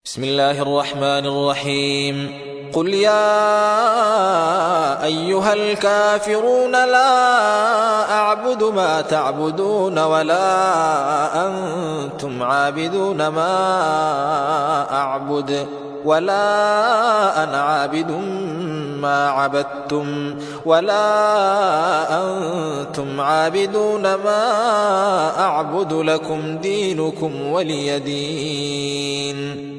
بسم الله الرحمن الرحيم. قل يا أيها الكافرون لا أعبد ما تعبدون ولا أنتم عابدون ما أعبد ولا أنا عابد ما عبدتم ولا أنتم عابدون ما أعبد لكم دينكم ولي دين.